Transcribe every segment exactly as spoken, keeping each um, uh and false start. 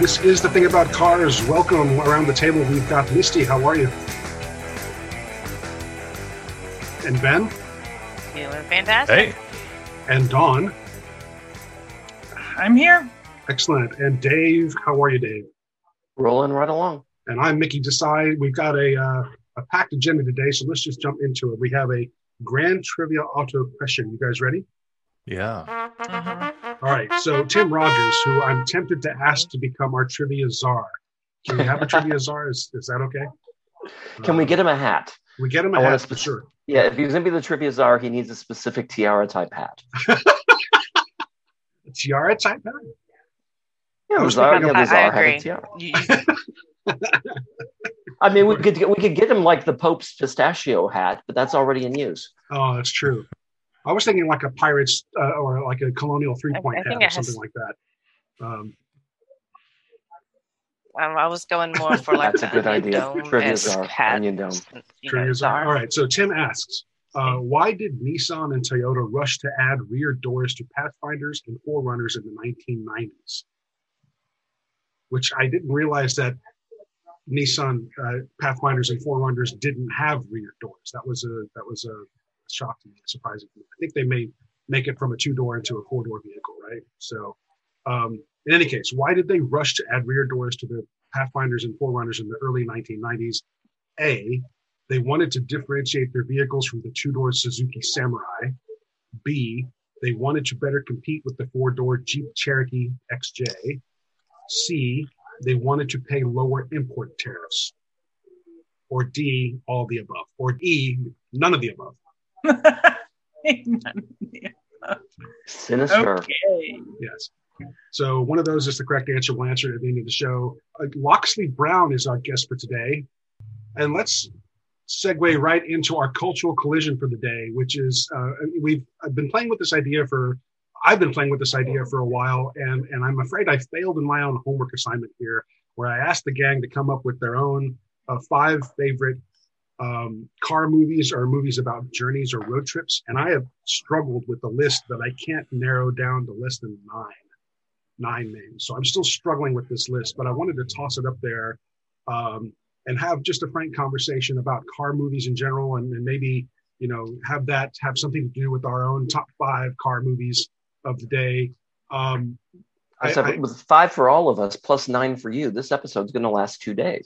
This is The Thing About Cars. Welcome around the table. We've got Misty. How are you? And Ben? Feeling fantastic. Hey. And Dawn? I'm here. Excellent. And Dave? How are you, Dave? Rolling right along. And I'm Mickey Desai. We've got a uh, a packed agenda today, so let's just jump into it. We have a grand trivia auto question. You guys ready? Yeah. All right. So Tim Rogers, who I'm tempted to ask to become our trivia czar. Can we have a trivia czar? Is, is that okay? Can uh, we get him a hat? We get him a I hat spe- for sure. Yeah, if he's going to be the trivia czar, he needs a specific tiara type hat. A tiara type hat? Yeah, I the was czar, thinking yeah, of- the I czar had agree. a tiara. You- you- I mean, we could we could get him like the Pope's pistachio hat, but that's already in use. Oh, that's true. I was thinking like a pirate's uh, or like a colonial three-point I hat think or it has- something like that. Um, um, I was going more for like That's a good onion idea. dome Trivia as czar, hat. onion dome. You trivia know, czar. czar. All right. So Tim asks, uh, why did Nissan and Toyota rush to add rear doors to Pathfinders and four runners in the nineteen nineties? Which I didn't realize that Nissan uh, Pathfinders and four runners didn't have rear doors. That was a that was a shock to me, surprising to me. I think they may make it from a two-door into a four-door vehicle, right? So, um, in any case, why did they rush to add rear doors to the Pathfinders and four runners in the early nineteen nineties? A, they wanted to differentiate their vehicles from the two-door Suzuki Samurai. B, they wanted to better compete with the four-door Jeep Cherokee X J. C, they wanted to pay lower import tariffs. Or D, all the above. Or E, none of the above. Sinister. Okay. Yes. So one of those is the correct answer. We'll answer it at the end of the show. Uh, Loxley Brown is our guest for today. And let's segue right into our cultural collision for the day, which is uh, we've I've been playing with this idea for I've been playing with this idea for a while, and, and I'm afraid I failed in my own homework assignment here, where I asked the gang to come up with their own uh, five favorite um, car movies or movies about journeys or road trips. And I have struggled with the list that I can't narrow down to less than nine, nine names. So I'm still struggling with this list, but I wanted to toss it up there um, and have just a frank conversation about car movies in general, and, and maybe, you know, have that have something to do with our own top five car movies of the day. Um, I, So I, with five for all of us, plus nine for you, this episode's going to last two days.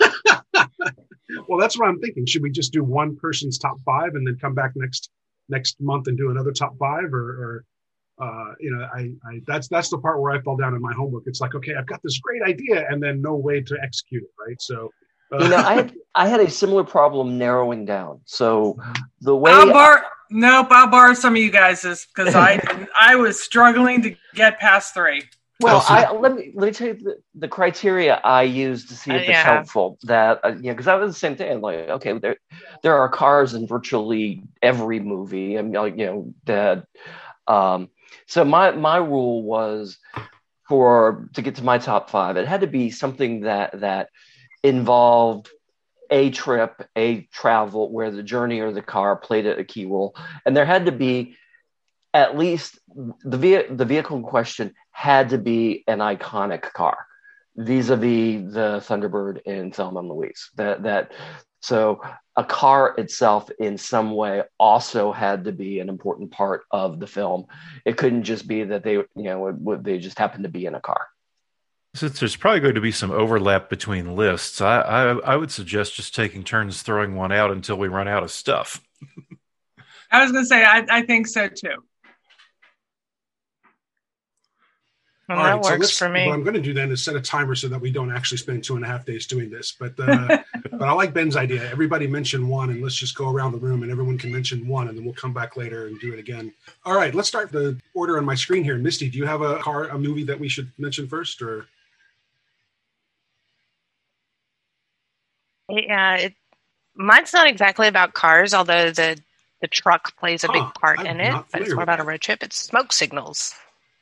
well, that's what I'm thinking. Should we just do one person's top five and then come back next next month and do another top five, or, or uh, you know, I, I that's that's the part where I fall down in my homework. It's like, okay, I've got this great idea and then no way to execute it, right? So, uh, You know, I had I had a similar problem narrowing down. So the way I'll bar- nope, I'll borrow some of you guys' because I didn't- I was struggling to get past three. Well, I, let me let me tell you the, the criteria I use to see if Uh, it's yeah. helpful. That uh, you know, because I was the same thing. Like, okay, there there are cars in virtually every movie, and like you know that. Um, so my my rule was for to get to my top five, it had to be something that that involved a trip, a travel where the journey or the car played a key role, and there had to be at least the ve- the vehicle in question had to be an iconic car, vis-a-vis the Thunderbird in Thelma and Louise. That that so a car itself in some way also had to be an important part of the film. It couldn't just be that they you know it, would- they just happened to be in a car. Since there's probably going to be some overlap between lists, I, I I would suggest just taking turns throwing one out until we run out of stuff. I was going to say I, I think so too. Well, all that right, so works let's- for me. What I'm going to do then is set a timer so that we don't actually spend two and a half days doing this. But uh, but I like Ben's idea. Everybody mention one, and let's just go around the room, and everyone can mention one, and then we'll come back later and do it again. All right, let's start the order on my screen here. Misty, do you have a car, a movie that we should mention first, or? Yeah, it, mine's not exactly about cars, although the the truck plays a big Huh, part I'm in it. not But it's familiar more with about a that. road trip. It's Smoke Signals.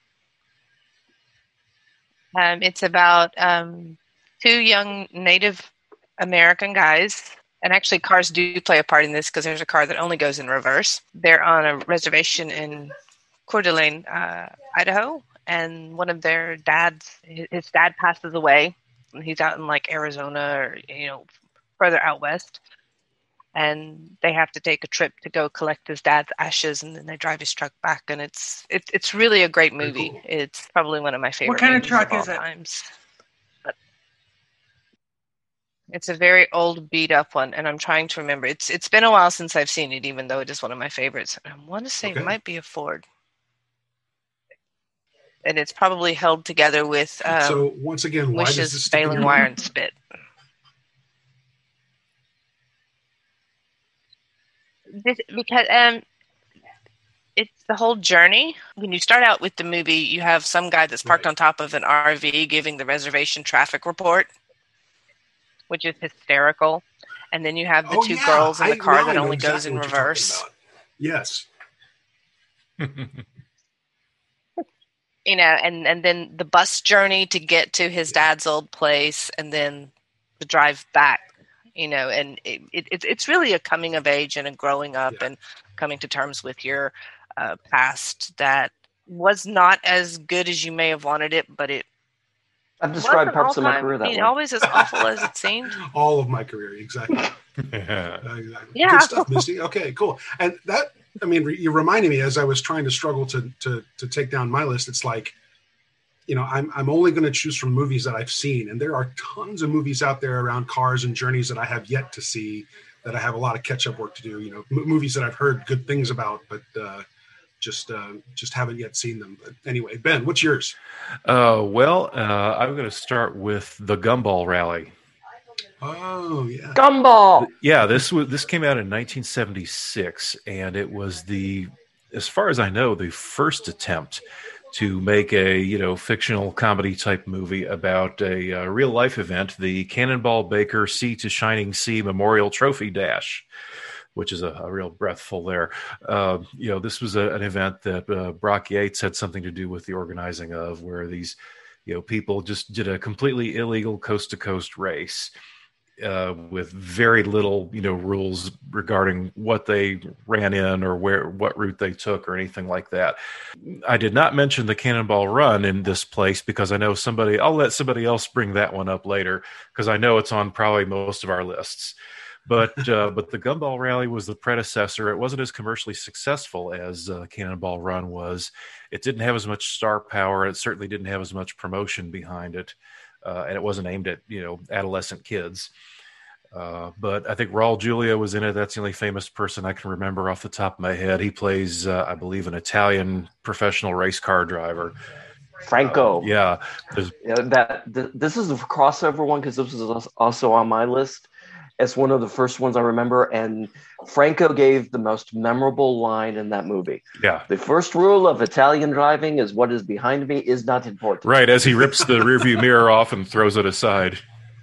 Um, it's about um, two young Native American guys, and actually cars do play a part in this because there's a car that only goes in reverse. They're on a reservation in Coeur d'Alene, uh, Idaho, and one of their dads, his dad passes away. And he's out in like Arizona or, you know, further out west. And they have to take a trip to go collect his dad's ashes, and then they drive his truck back. And it's it's it's really a great movie. Cool. It's probably one of my favorite. What kind of movies truck of all is it? Times. But it's a very old, beat up one, and I'm trying to remember. It's it's been a while since I've seen it, even though it is one of my favorites. I want to say Okay. it might be a Ford, and it's probably held together with um, so once again, why does Wishes, this stick in Baling your Wire, mind? and Spit. This, because um, it's the whole journey. When you start out with the movie, you have some guy that's parked Right. on top of an R V giving the reservation traffic report, which is hysterical. And then you have the Oh, two yeah. girls in the I- car now I that know only exactly goes in what you're talking reverse. about. Yes. You know, and, and then the bus journey to get to his dad's old place, and then the drive back. You know, and it, it, it's it's really a coming of age and a growing up Yeah. and coming to terms with your uh, past that was not as good as you may have wanted it, but it I've described wasn't parts of my all-time. career that I mean, way. always as awful as it seemed. All of my career, exactly. Yeah. Uh, exactly. Yeah. Good stuff, Misty. Okay, cool. And that, I mean, re- you reminded me as I was trying to struggle to to to take down my list. It's like, you know, I'm I'm only going to choose from movies that I've seen, and there are tons of movies out there around cars and journeys that I have yet to see, that I have a lot of catch up work to do. You know, m- movies that I've heard good things about, but uh, just uh, just haven't yet seen them. But anyway, Ben, what's yours? Uh, well, uh, I'm going to start with the Gumball Rally. Oh yeah, Gumball. Yeah, this was this came out in nineteen seventy-six, and it was the, as far as I know, the first attempt to make a you know fictional comedy type movie about a, uh real life event, the Cannonball Baker Sea to Shining Sea Memorial Trophy Dash, which is a, a real breathful there. Uh, you know, this was a, an event that uh, Brock Yates had something to do with the organizing of, where these you know people just did a completely illegal coast to coast race. Uh, with very little, you know, rules regarding what they ran in or where, what route they took or anything like that. I did not mention the Cannonball Run in this place because I know somebody, I'll let somebody else bring that one up later because I know it's on probably most of our lists. But uh, but the Gumball Rally was the predecessor. It wasn't as commercially successful as uh, Cannonball Run was. It didn't have as much star power. It certainly didn't have as much promotion behind it. Uh, and it wasn't aimed at, you know, adolescent kids. Uh, but I think Raul Julia was in it. That's the only famous person I can remember off the top of my head. He plays, uh, I believe, an Italian professional race car driver. Franco. Uh, yeah. Yeah, that th- this is a crossover one because this was also on my list. It's one of the first ones I remember, and Franco gave the most memorable line in that movie. Yeah. The first rule of Italian driving is what is behind me is not important. Right, as he rips the rearview mirror off and throws it aside.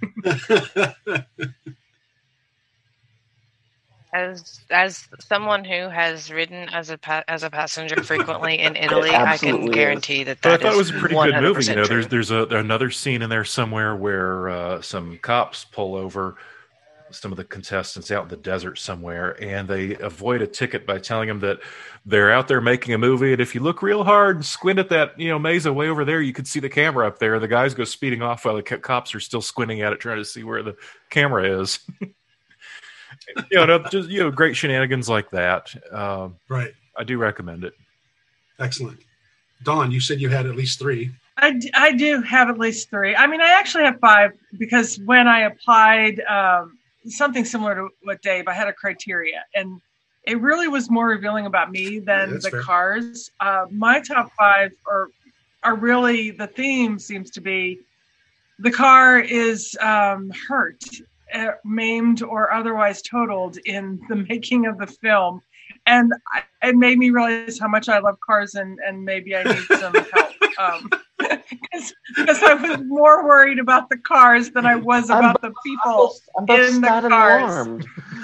As as someone who has ridden as a pa- as a passenger frequently in Italy, It I absolutely can is. guarantee that But I that thought it is was a pretty good movie. You know, true. there's there's a, another scene in there somewhere where uh, some cops pull over some of the contestants out in the desert somewhere, and they avoid a ticket by telling them that they're out there making a movie, and if you look real hard and squint at that, you know, mesa way over there, you can see the camera up there. The guys go speeding off while the co- cops are still squinting at it, trying to see where the camera is. you know, just you know, great shenanigans like that. Um, right. I do recommend it. Excellent. Dawn, you said you had at least three. I, d- I do have at least three. I mean, I actually have five because when I applied um, something similar to what Dave, I had a criteria, and it really was more revealing about me than Yeah, the fair. cars. Uh, my top five are are really, the theme seems to be the car is um, hurt, uh, maimed, or otherwise totaled in the making of the film. And I, it made me realize how much I love cars, and, and maybe I need some help. Um, because I was more worried about the cars than I was I'm about both- the people I'm both in the sad and cars. alarmed.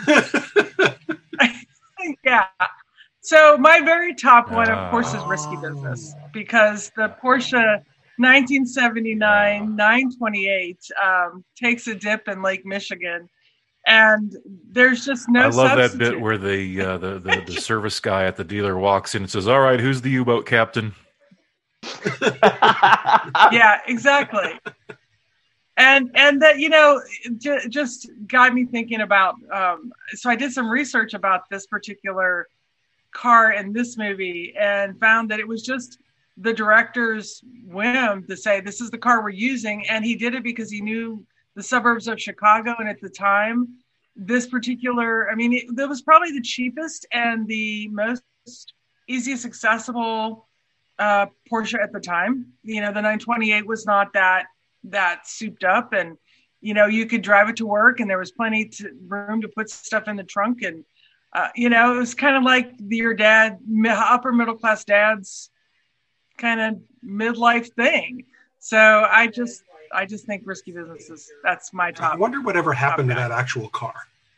Yeah. So my very top one, of course, is Oh. Risky Business, because the Porsche nineteen seventy-nine nine twenty-eight um, takes a dip in Lake Michigan, and there's just no I love that substitute. bit where the, uh, the the the service guy at the dealer walks in and says, "All right, who's the U-boat captain?" Yeah, exactly. And and that, you know, j- just got me thinking about. Um, so I did some research about this particular car in this movie and found that it was just the director's whim to say this is the car we're using, and he did it because he knew the suburbs of Chicago, and at the time, this particular, I mean, it, it was probably the cheapest and the most easiest accessible uh, Porsche at the time. You know, the nine twenty-eight was not that that souped up, and you know, you could drive it to work, and there was plenty to, room to put stuff in the trunk, and uh, you know, it was kind of like your dad, upper middle class dad's kind of midlife thing. So I just, I just think Risky Business is, that's my top. I wonder whatever happened to that actual car.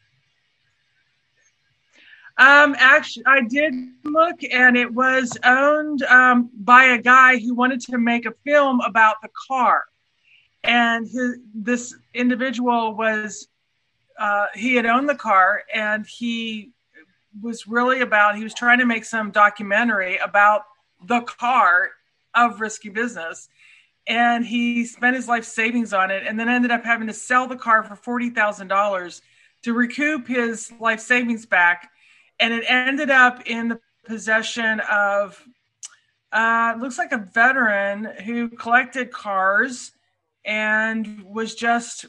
Um, actually, I did look, and it was owned um, by a guy who wanted to make a film about the car. And his, this individual was, uh, he had owned the car, and he was really about, he was trying to make some documentary about the car of Risky Business. And he spent his life savings on it, and then ended up having to sell the car for forty thousand dollars to recoup his life savings back. And it ended up in the possession of, uh, looks like a veteran who collected cars and was just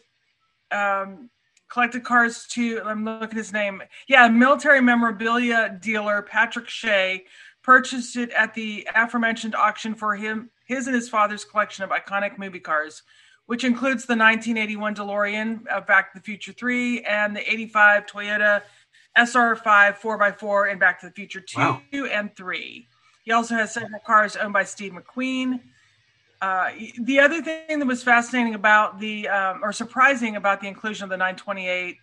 um, collected cars to, I'm looking at his name. Yeah, military memorabilia dealer Patrick Shea purchased it at the aforementioned auction for him, his and his father's collection of iconic movie cars, which includes the nineteen eighty-one DeLorean of Back to the Future three and the eighty-five Toyota S R five four by four in Back to the Future two wow. and three. He also has several cars owned by Steve McQueen. Uh, the other thing that was fascinating about the, um, or surprising about the inclusion of the nine twenty-eight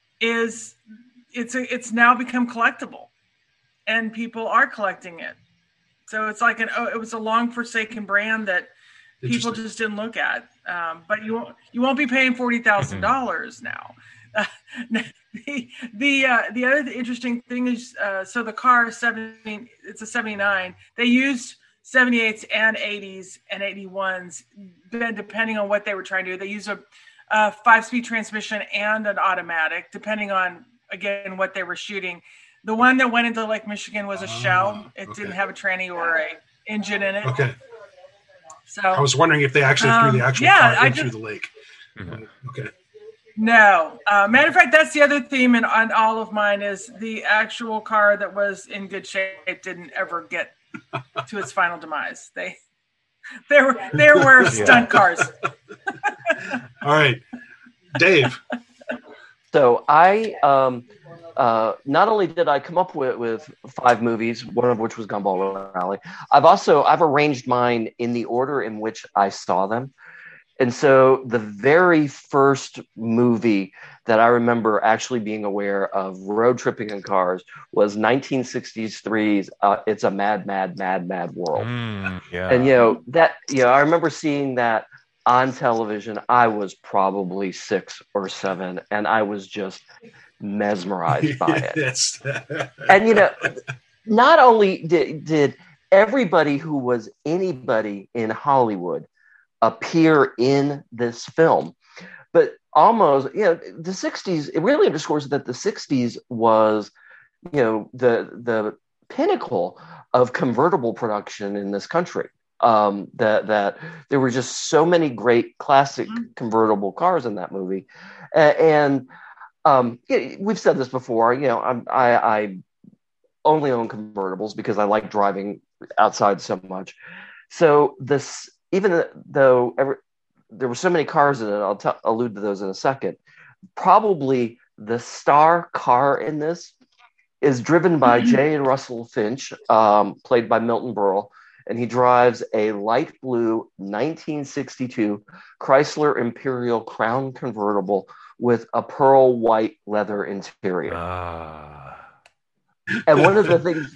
is it's a, it's now become collectible, and people are collecting it. So it's like an, oh, it was a long forsaken brand that people just didn't look at. Um, but you won't, you won't be paying forty thousand dollars now. Uh, the the uh, the other interesting thing is, uh, so the car seventy, it's a seventy-nine. They used seventy-eights and eighties and eighty-ones, depending on what they were trying to do. They use a, a five-speed transmission and an automatic, depending on, again, what they were shooting. The one that went into Lake Michigan was a oh, shell. It okay. didn't have a tranny or a engine in it. Okay. So I was wondering if they actually um, threw the actual yeah, car I into just, the lake. Mm-hmm. Okay. No. Uh, matter of fact, that's the other theme in on all of mine is the actual car that was in good shape didn't ever get to its final demise. They there were there were stunt yeah. cars. All right. Dave. So I um uh not only did I come up with, with five movies, one of which was Gumball Rally, I've also I've arranged mine in the order in which I saw them. And so the very first movie that I remember actually being aware of road tripping in cars was nineteen sixty-three's uh, It's a Mad, Mad, Mad, Mad World. Mm, yeah. And, you know, that, you know, I remember seeing that on television. I was probably six or seven, and I was just mesmerized by it. Yes. And, you know, not only did, did everybody who was anybody in Hollywood appear in this film, but almost, you know, the sixties, it really underscores that the sixties was, you know, the the pinnacle of convertible production in this country. Um, that that there were just so many great classic convertible cars in that movie, uh, and um, yeah, we've said this before. You know, I'm, I I only own convertibles because I like driving outside so much. So this. Even though every, there were so many cars in it, I'll t- allude to those in a second. Probably the star car in this is driven by J. Russell Finch, um, played by Milton Berle, and he drives a light blue nineteen sixty-two Chrysler Imperial Crown convertible with a pearl white leather interior. Uh. And one of the things...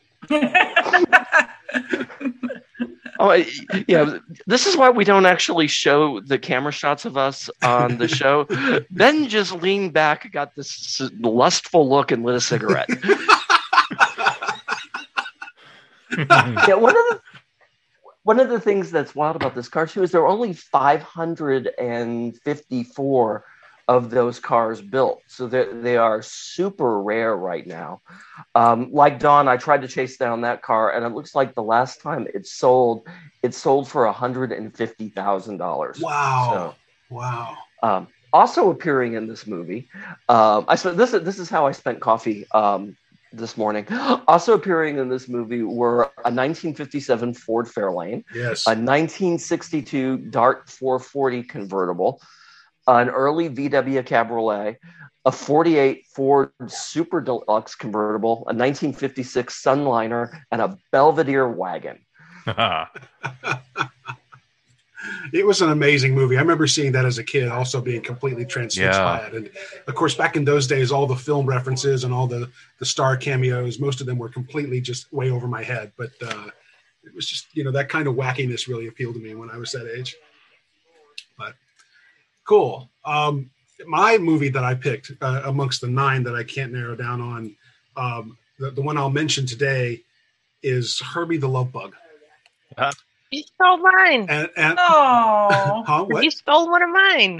Oh, yeah. This is why we don't actually show the camera shots of us on the show. Ben just leaned back, got this lustful look, and lit a cigarette. Yeah, one of the one of the things that's wild about this car too is there are only five hundred fifty-four of those cars built, so they they are super rare right now. Um, like Dawn, I tried to chase down that car, and it looks like the last time it sold, it sold for one hundred and fifty thousand dollars. Wow! So, wow! Um, also appearing in this movie, um, I spent this. This is how I spent coffee um, this morning. Also appearing in this movie were a nineteen fifty-seven Ford Fairlane, yes, a nineteen sixty-two Dart four forty convertible, an early V W Cabriolet, a forty-eight Ford Super Deluxe convertible, a nineteen fifty-six Sunliner, and a Belvedere wagon. It was an amazing movie. I remember seeing that as a kid, also being completely transfixed yeah. by it. And of course, back in those days, all the film references and all the, the star cameos, most of them were completely just way over my head. But uh, it was just, you know, that kind of wackiness really appealed to me when I was that age. But cool. Um, my movie that I picked uh, amongst the nine that I can't narrow down on, um, the, the one I'll mention today is Herbie the Love Bug. Uh, You stole mine. And, and Oh, huh, what? You stole one of mine.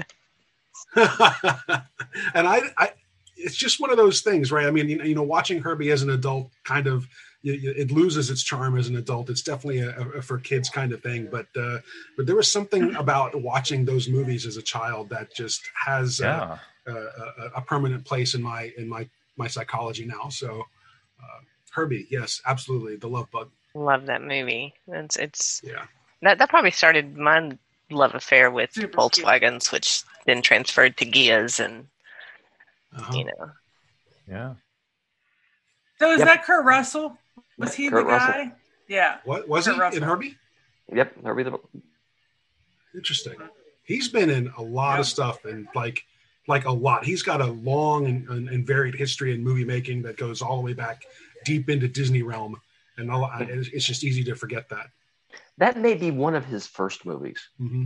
And I, I, it's just one of those things, right? I mean, you know, you know watching Herbie as an adult kind of, you, you, it loses its charm as an adult. It's definitely a, a for kids kind of thing. But, uh, but there was something about watching those movies as a child that just has yeah. a, a, a permanent place in my, in my, my psychology now. So uh, Herbie, yes, absolutely. The Love Bug. Love that movie. It's it's Yeah. that that probably started my love affair with Super Volkswagens, which then transferred to Gias, and Uh-huh. you know. Yeah. so is Yep. that Kurt Russell? Was he Kurt the guy? Russell. Yeah. What was Kurt he Russell. in Herbie? Yep, Herbie the Interesting. He's been in a lot Yeah. of stuff, and like, like a lot. He's got a long and, and, and varied history in movie making that goes all the way back deep into Disney realm, and all, it's it's just easy to forget that. That may be one of his first movies. Mm-hmm.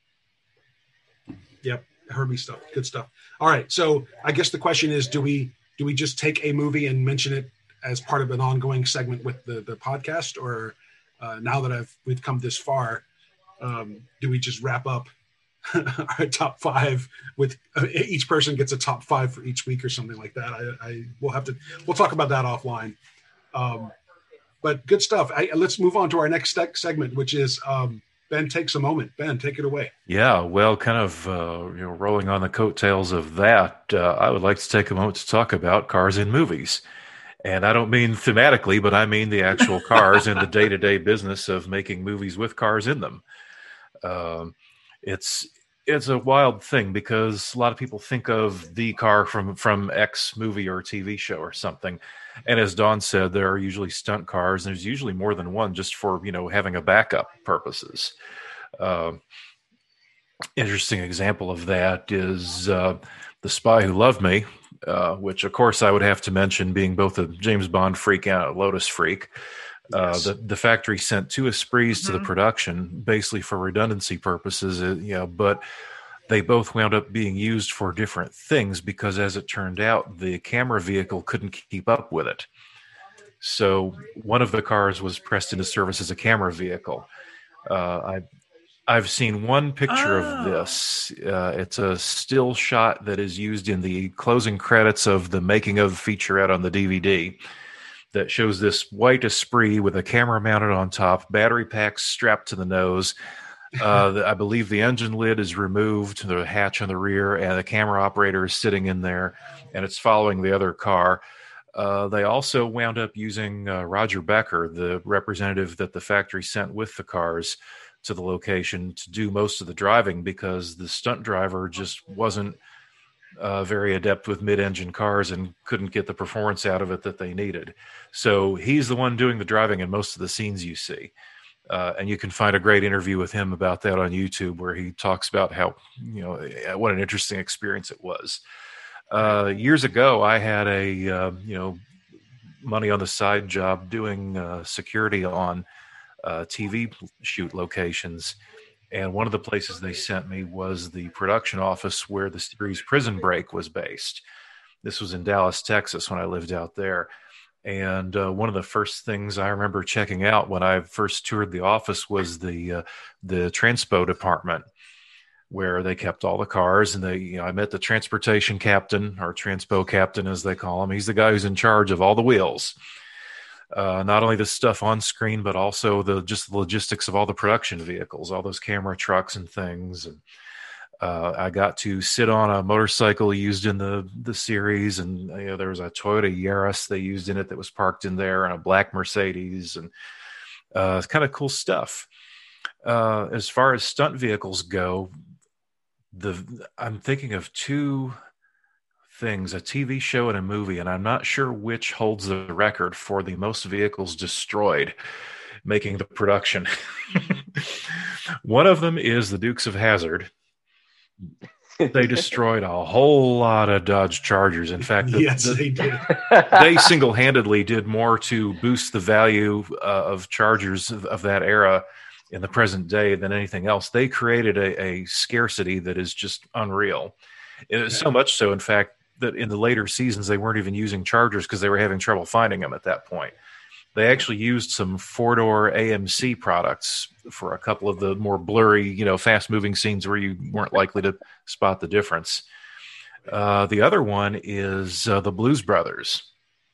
Yep, Herbie stuff, good stuff. All right, so I guess the question is, do we do we just take a movie and mention it as part of an ongoing segment with the the podcast, or uh, now that I've we've come this far, um, do we just wrap up our top five with uh, each person gets a top five for each week or something like that? I, I we'll have to we'll talk about that offline. Um, but good stuff. I, let's move on to our next seg- segment, which is um, Ben takes a moment. Ben, take it away. Yeah, well, kind of uh, you know, rolling on the coattails of that, uh, I would like to take a moment to talk about cars in movies. And I don't mean thematically, but I mean the actual cars in the day-to-day business of making movies with cars in them. Um, it's it's a wild thing because a lot of people think of the car from, from X movie or T V show or something. And as Dawn said, there are usually stunt cars, and there's usually more than one just for, you know, having a backup purposes. Uh, interesting example of that is uh, The Spy Who Loved Me, uh, which, of course, I would have to mention being both a James Bond freak and a Lotus freak. Uh, Yes. the, the factory sent two Esprits Mhm. to the production, basically for redundancy purposes, uh, you know, but they both wound up being used for different things because, as it turned out, the camera vehicle couldn't keep up with it. So one of the cars was pressed into service as a camera vehicle. Uh, I, I've seen one picture Oh. of this. Uh, it's a still shot that is used in the closing credits of the making of featurette on the D V D that shows this white Esprit with a camera mounted on top, battery packs strapped to the nose. Uh, the, I believe the engine lid is removed, the hatch on the rear, and the camera operator is sitting in there, and it's following the other car. Uh, they also wound up using uh, Roger Becker, the representative that the factory sent with the cars to the location, to do most of the driving because the stunt driver just wasn't uh, very adept with mid-engine cars and couldn't get the performance out of it that they needed. So he's the one doing the driving in most of the scenes you see. Uh, and you can find a great interview with him about that on YouTube where he talks about how, you know, what an interesting experience it was. Uh, years ago, I had a, uh, you know, money on the side job doing uh, security on uh, T V shoot locations. And one of the places they sent me was the production office where the series Prison Break was based. This was in Dallas, Texas, when I lived out there. And uh, one of the first things I remember checking out when I first toured the office was the uh, the transpo department, where they kept all the cars. And they, you know, I met the transportation captain, or transpo captain as they call him. He's the guy who's in charge of all the wheels. Uh, not only the stuff on screen, but also the just the logistics of all the production vehicles, all those camera trucks and things. And uh, I got to sit on a motorcycle used in the the series, and you know, there was a Toyota Yaris they used in it that was parked in there, and a black Mercedes, and uh, it's kind of cool stuff. Uh, as far as stunt vehicles go, the I'm thinking of two things, a T V show and a movie, and I'm not sure which holds the record for the most vehicles destroyed making the production. One of them is the Dukes of Hazzard. They destroyed a whole lot of Dodge Chargers. In fact, the, yes, the, they did. They single-handedly did more to boost the value uh, of Chargers of, of that era in the present day than anything else. They created a, a scarcity that is just unreal. It was so much so, in fact, that in the later seasons, they weren't even using Chargers because they were having trouble finding them at that point. They actually used some four-door A M C products for a couple of the more blurry, you know, fast-moving scenes where you weren't likely to spot the difference. Uh, the other one is uh, the Blues Brothers,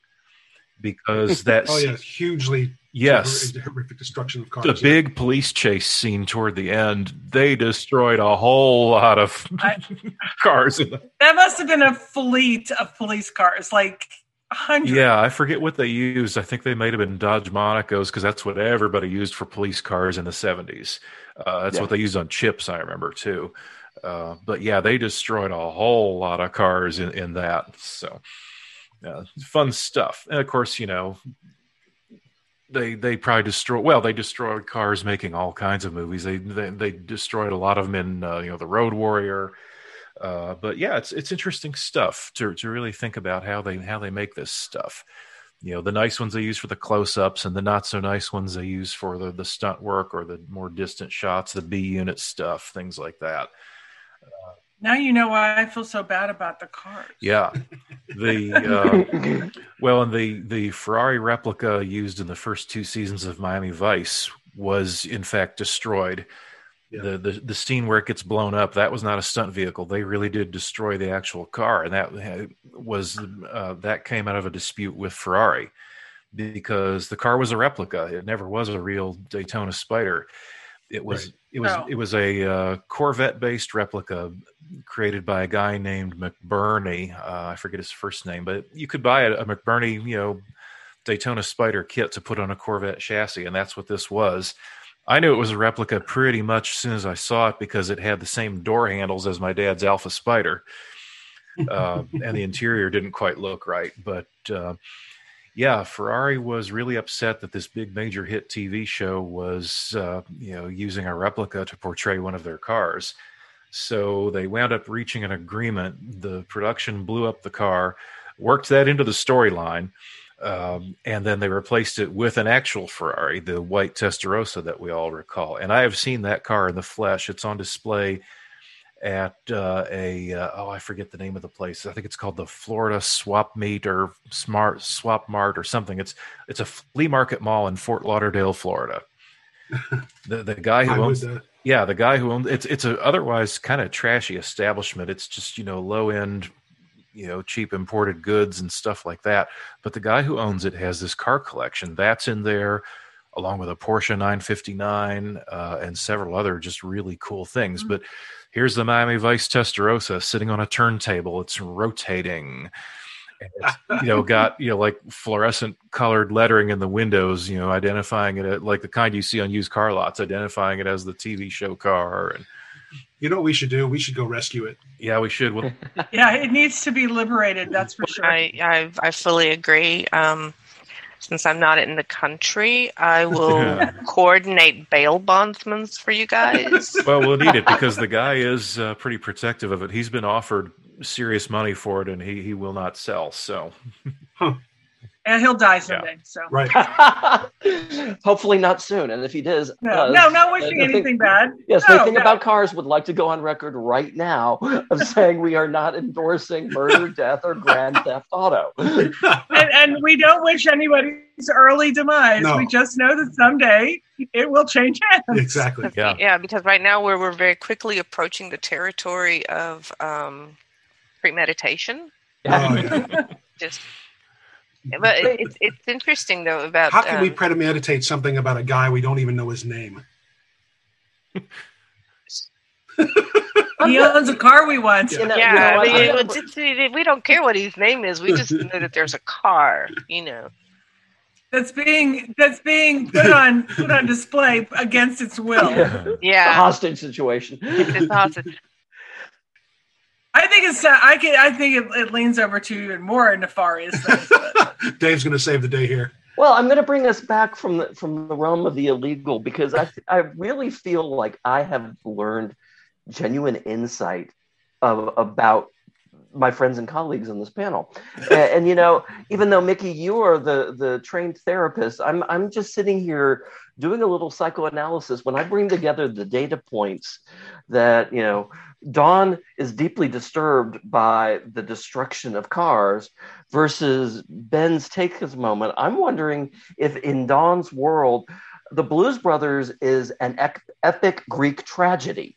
because that's oh yeah, hugely yes, horrific destruction of cars. The yeah. big police chase scene toward the end, they destroyed a whole lot of I, cars. That must have been a fleet of police cars, like a hundred. Yeah, I forget what they used. I think they might have been Dodge Monacos, because that's what everybody used for police cars in the seventies. Uh, that's yeah. what they used on chips, I remember, too. Uh, but yeah, they destroyed a whole lot of cars in, in that. So, yeah, fun stuff. And of course, you know, they they probably destroyed. Well, they destroyed cars making all kinds of movies. They they, they destroyed a lot of them in uh, you know, the Road Warrior. Uh, but yeah, it's it's interesting stuff to to really think about how they how they make this stuff. You know, the nice ones they use for the close-ups, and the not so nice ones they use for the the stunt work or the more distant shots, the B unit stuff, things like that. Uh, now you know why I feel so bad about the cars. Yeah, the uh, well, and the the Ferrari replica used in the first two seasons of Miami Vice was in fact destroyed. Yeah. The, the the scene where it gets blown up, that was not a stunt vehicle. They really did destroy the actual car, and that was uh, that came out of a dispute with Ferrari, because the car was a replica. It never was a real Daytona Spider. It was right. it was oh. it was a uh, Corvette-based replica created by a guy named McBurney. Uh, I forget his first name, but you could buy a, a McBurney, you know, Daytona Spider kit to put on a Corvette chassis, and that's what this was. I knew it was a replica pretty much as soon as I saw it, because it had the same door handles as my dad's Alpha Spider, uh, and the interior didn't quite look right. But uh, yeah, Ferrari was really upset that this big major hit T V show was, uh, you know, using a replica to portray one of their cars. So they wound up reaching an agreement. The production blew up the car, worked that into the storyline. Um, and then they replaced it with an actual Ferrari, the white Testarossa that we all recall. And I have seen that car in the flesh. It's on display at uh, a, uh, oh, I forget the name of the place. I think it's called the Florida Swap Meet or Smart Swap Mart or something. It's it's a flea market mall in Fort Lauderdale, Florida. The the guy who owns, yeah, the guy who owns it's it's a otherwise kind of trashy establishment. It's just, you know, low end, you know, cheap imported goods and stuff like that. But the guy who owns it has this car collection that's in there, along with a Porsche nine fifty-nine uh, and several other just really cool things. Mm-hmm. But here's the Miami Vice Testarossa sitting on a turntable. It's rotating. And it's, you know, got, you know, like fluorescent colored lettering in the windows, you know, identifying it like the kind you see on used car lots, identifying it as the T V show car. And you know what we should do? We should go rescue it. Yeah, we should. We'll... yeah, it needs to be liberated. That's for sure. I I, I fully agree. Um, since I'm not in the country, I will coordinate bail bondsmen for you guys. Well, we'll need it because the guy is uh, pretty protective of it. He's been offered serious money for it, and he, he will not sell. So, huh. And he'll die someday. Yeah. So right. Hopefully not soon. And if he does, no, uh, no, not wishing thing, anything bad. Yes, no, the thing no. about cars would like to go on record right now of saying we are not endorsing murder, death, or grand theft auto. and, and we don't wish anybody's early demise. No. We just know that someday it will change hands. Exactly. Yeah. Yeah, because right now we're we're very quickly approaching the territory of um, premeditation. Yeah. Oh, yeah. Just. But it, it's it's interesting though about how can um, we premeditate something about a guy we don't even know his name? He owns a car we want. You know, yeah, you know I mean, it's, it's, it, we don't care what his name is. We just know that there's a car. You know, that's being that's being put on put on display against its will. Yeah, yeah. A hostage situation. It's a hostage. I think it's. Uh, I can. I think it, it leans over to even more nefarious things. But. Dave's going to save the day here. Well, I'm going to bring us back from the from the realm of the illegal because I I really feel like I have learned genuine insight of, about my friends and colleagues on this panel, and, and you know, even though Mickey, you are the the trained therapist, I'm I'm just sitting here doing a little psychoanalysis when I bring together the data points that you know. Dawn is deeply disturbed by the destruction of cars versus Ben's take his moment. I'm wondering if in Dawn's world, the Blues Brothers is an ec- epic Greek tragedy.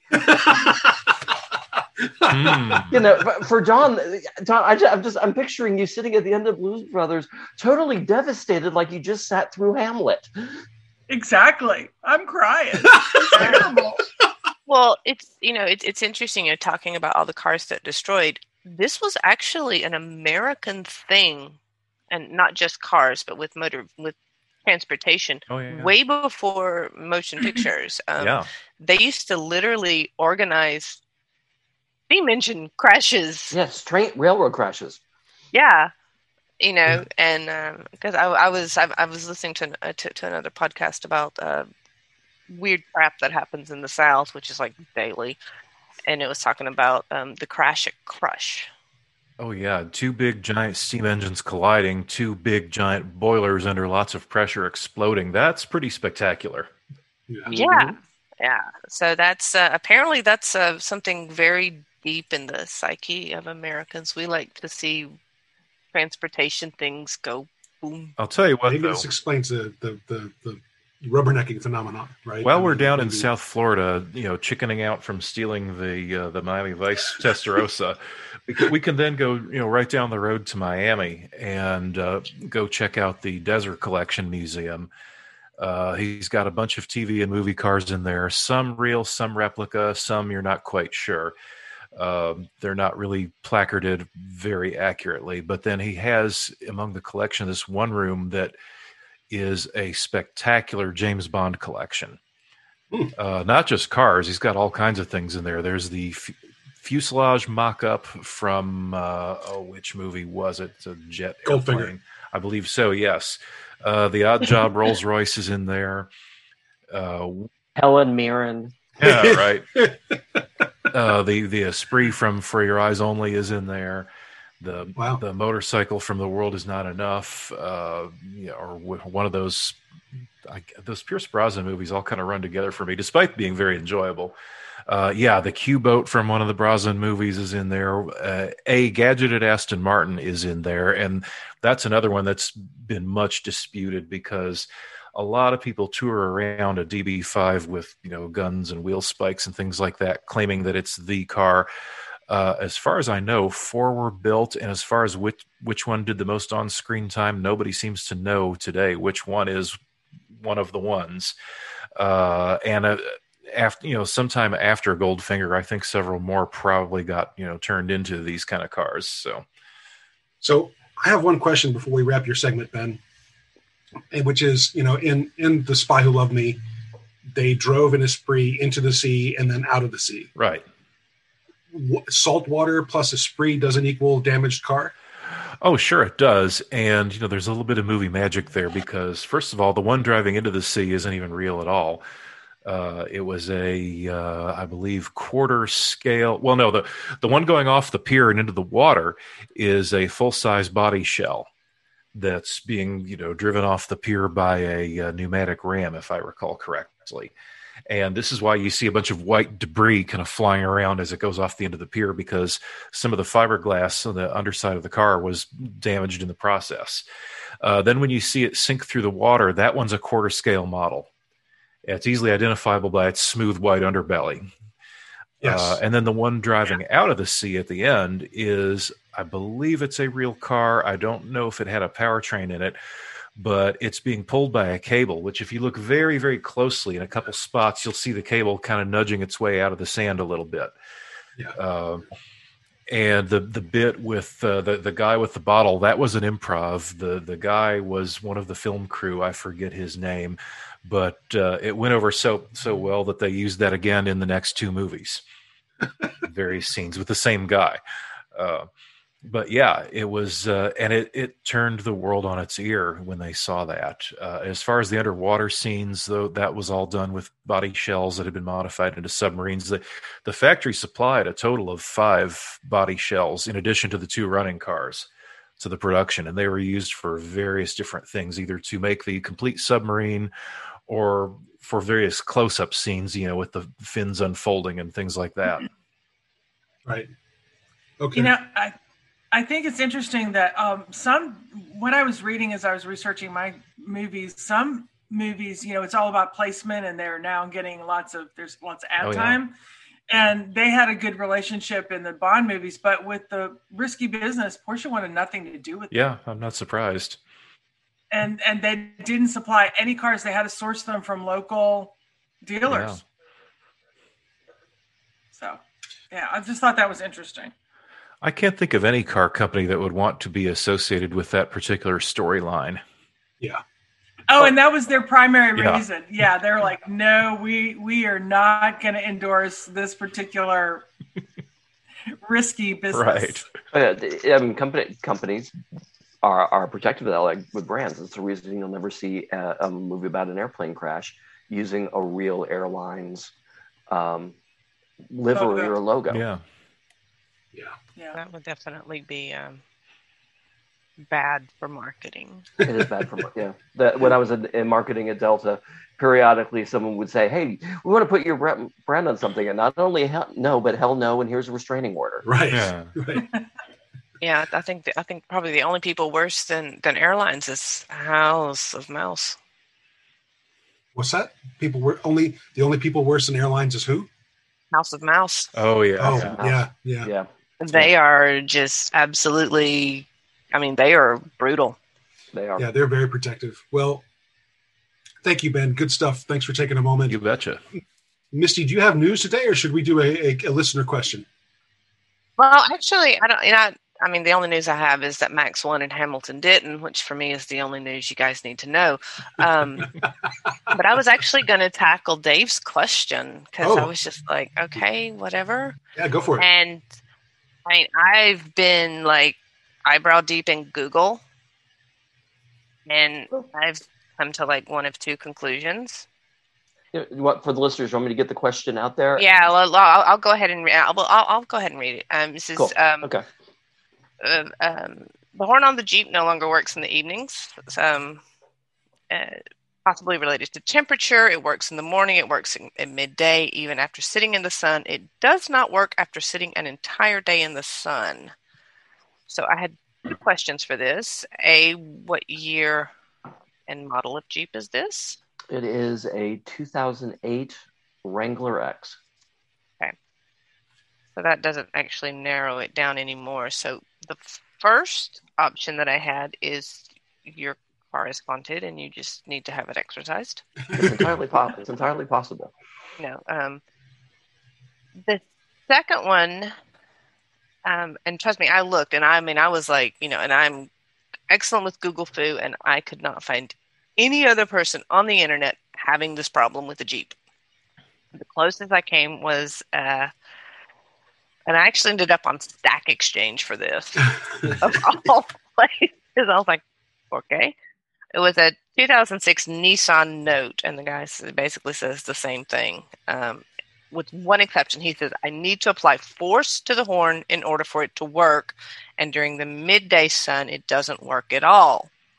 mm. You know, for Dawn, Dawn I just, I'm just I'm picturing you sitting at the end of Blues Brothers, totally devastated, like you just sat through Hamlet. Exactly. I'm crying. It's terrible. Well, it's, you know, it's it's interesting you're talking about all the cars that destroyed. This was actually an American thing, and not just cars, but with motor, with transportation, oh, yeah, yeah. way before motion pictures. Um, yeah. They used to literally organize steam engine crashes. Yes, train railroad crashes. Yeah. You know, yeah. and because um, I, I was I, I was listening to, uh, to to another podcast about uh, weird crap that happens in the South, which is like daily, and it was talking about um, the crash at Crush. Oh yeah, two big giant steam engines colliding, two big giant boilers under lots of pressure exploding. That's pretty spectacular. Yeah, yeah. yeah. So that's uh, apparently that's uh, something very deep in the psyche of Americans. We like to see transportation things go boom. I'll tell you what, maybe though. This explains the the the. the rubbernecking phenomenon, right? While we're down in South Florida, you know, chickening out from stealing the uh, the Miami Vice Testarossa, we can, we can then go, you know, right down the road to Miami and uh, go check out the Desert Collection Museum. Uh, he's got a bunch of T V and movie cars in there, some real, some replica, some you're not quite sure. Uh, they're not really placarded very accurately, but then he has among the collection this one room that is a spectacular James Bond collection. Hmm. Uh, not just cars. He's got all kinds of things in there. There's the f- fuselage mock-up from, uh, oh, which movie was it? It's a jet Goldfinger. Airplane. I believe so, yes. Uh, the Odd Job Rolls Royce is in there. Uh, Helen Mirren. Yeah, right. uh, the, the Esprit from For Your Eyes Only is in there. The wow. the motorcycle from The World Is Not Enough, uh, you know, or one of those I, those Pierce Brosnan movies all kind of run together for me, despite being very enjoyable. Uh, yeah, the Q-boat from one of the Brosnan movies is in there. Uh, a gadgeted Aston Martin is in there, and that's another one that's been much disputed because a lot of people tour around a D B five with, you know, guns and wheel spikes and things like that, claiming that it's the car. Uh, as far as I know, four were built, and as far as which which one did the most on-screen time, nobody seems to know today which one is one of the ones. Uh, and uh, after, you know, sometime after Goldfinger, I think several more probably got, you know, turned into these kind of cars. So, so I have one question before we wrap your segment, Ben, which is, you know, in in The Spy Who Loved Me, they drove in Esprit into the sea and then out of the sea. Right. Salt water plus Esprit doesn't equal damaged car? Oh, sure it does. And, you know, there's a little bit of movie magic there because, first of all, the one driving into the sea isn't even real at all. Uh, it was a, uh, I believe, quarter scale. Well, no, the, the one going off the pier and into the water is a full-size body shell. that's being, you know, driven off the pier by a, uh pneumatic ram, if I recall correctly. And this is why you see a bunch of white debris kind of flying around as it goes off the end of the pier, because some of the fiberglass on the underside of the car was damaged in the process. Uh, then when you see it sink through the water, that one's a quarter scale model. It's easily identifiable by its smooth white underbelly. Yes. Uh, and then the one driving yeah. out of the sea at the end is, I believe it's a real car. I don't know if it had a powertrain in it, but it's being pulled by a cable, which if you look very, very closely in a couple spots, you'll see the cable kind of nudging its way out of the sand a little bit. Yeah. Uh, and the the bit with uh, the, the guy with the bottle, that was an improv. The, the guy was one of the film crew. I forget his name, but uh, it went over so, so well that they used that again in the next two movies. Various scenes with the same guy. Uh, But yeah, it was, uh, and it, it turned the world on its ear when they saw that. Uh, as far as the underwater scenes, though, that was all done with body shells that had been modified into submarines. The, the factory supplied a total of five body shells in addition to the two running cars to the production, and they were used for various different things, either to make the complete submarine or for various close-up scenes, you know, with the fins unfolding and things like that. Right. Okay. You know, I. I think it's interesting that um, some, what I was reading as I was researching my movies, some movies, you know, it's all about placement, and they're now getting lots of, there's lots of ad Oh, yeah. time. And they had a good relationship in the Bond movies, but with the Risky Business, Porsche wanted nothing to do with it. Yeah, I'm not surprised. And and they didn't supply any cars. They had to source them from local dealers. Yeah. So, yeah, I just thought that was interesting. I can't think of any car company that would want to be associated with that particular storyline. Yeah. Oh, and that was their primary Yeah. reason. Yeah, they're like, no, we we are not going to endorse this particular risky business. Right. Uh, I mean, company, companies are, are protective of that, like with brands. It's the reason you'll never see a, a movie about an airplane crash using a real airline's um, livery Logo. or logo. Yeah. Yeah. Yeah. That would definitely be um, bad for marketing. It is bad for yeah. That when I was in, in marketing at Delta, periodically someone would say, "Hey, we want to put your bra- brand on something," and not only hell, no, but hell no, and here's a restraining order. Right. Yeah. Right. Yeah, I think the, I think probably the only people worse than, than airlines is House of Mouse. What's that? People were only the only people worse than airlines is who? House of Mouse. Oh, yeah. Oh, yeah. yeah, yeah. Yeah, They are just absolutely, I mean, they are brutal. they are. Yeah, they're very protective. Well, thank you, Ben. Good stuff. Thanks for taking a moment. You betcha. Misty, do you have news today, or should we do a, a, a listener question? Well, actually, I don't, you know, I mean, the only news I have is that Max won and Hamilton didn't, which for me is the only news you guys need to know. Um, but I was actually going to tackle Dave's question because Oh. I was just like, okay, whatever. Yeah, go for it. And I mean, I've been like eyebrow deep in Google, and I've come to like one of two conclusions. You know, what for the listeners? You want me to get the question out there? Yeah, well, I'll, I'll go ahead and re- I'll, I'll, I'll go ahead and read it. Um, this is Cool. um, Okay. uh, um, the horn on the Jeep no longer works in the evenings. It's, um, uh, possibly related to temperature. It works in the morning. It works in, at midday, even after sitting in the sun. It does not work after sitting an entire day in the sun. So I had two questions for this. A, what year and model of Jeep is this? It is a two thousand eight Wrangler X. So that doesn't actually narrow it down anymore. So the first option that I had is your car is haunted and you just need to have it exercised. It's entirely po- It's entirely possible. No. Um, the second one, um, and trust me, I looked and I mean, I was like, you know, and I'm excellent with Google Foo, and I could not find any other person on the internet having this problem with the Jeep. The closest I came was, uh, and I actually ended up on Stack Exchange for this. Of all places, I was like, okay. It was a two thousand six Nissan Note, and the guy basically says the same thing. Um, with one exception, he says, I need to apply force to the horn in order for it to work, and during the midday sun, it doesn't work at all.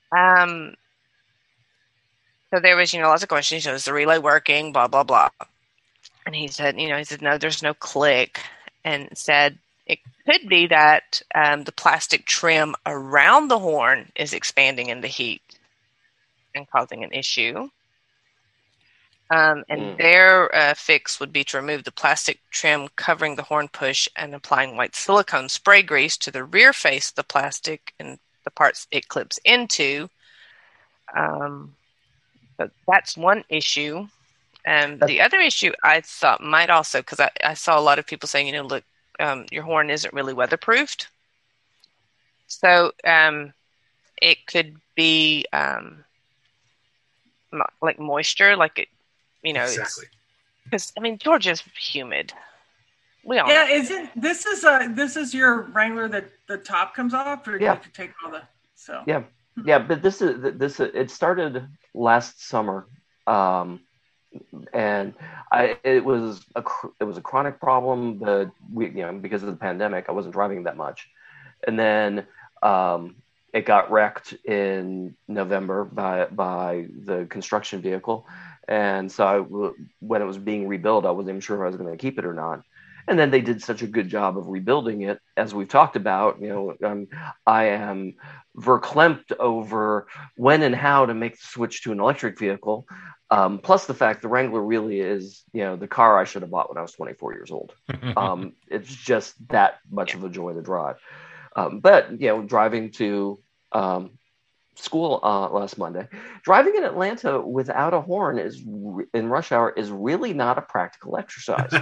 Um, so there was, you know, lots of questions. You know, is the relay working? Blah, blah, blah. And he said, you know, he said, no, there's no click. And said it could be that um, the plastic trim around the horn is expanding in the heat and causing an issue. Um, and mm. their uh, fix would be to remove the plastic trim covering the horn push and applying white silicone spray grease to the rear face of the plastic and the parts it clips into. Um, but that's one issue. Um, the other issue I thought might also, because I, I saw a lot of people saying, you know, look, um, your horn isn't really weatherproofed. So um, it could be um, like moisture, like it, you know, exactly. Because I mean, Georgia's humid. We all yeah. know. Is it? This is a. This is your Wrangler that the top comes off, or yeah. you could take all the. So yeah, yeah. But this is this. It started last summer, um, and I. It was a. It was a chronic problem. That we, you know, because of the pandemic, I wasn't driving that much, and then um, it got wrecked in November by by the construction vehicle. And so I, when it was being rebuilt, I wasn't even sure if I was going to keep it or not. And then they did such a good job of rebuilding it, as we've talked about. You know, um, I am verklempt over when and how to make the switch to an electric vehicle. Um, plus the fact the Wrangler really is, you know, the car I should have bought when I was twenty-four years old. Um, it's just that much of a joy to drive. Um, but, you know, driving to um, school uh, last Monday, driving in Atlanta without a horn is in rush hour is really not a practical exercise.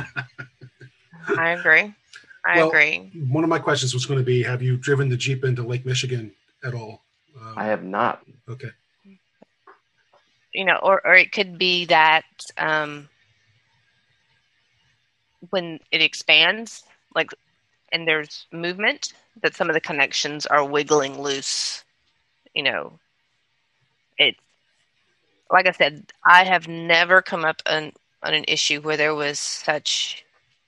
I agree. I well, agree. One of my questions was going to be, have you driven the Jeep into Lake Michigan at all? Um, I have not. Okay. You know, or, or it could be that um, when it expands, like, and there's movement, that some of the connections are wiggling loose. You know, it's like I said, I have never come up on, on an issue where there was such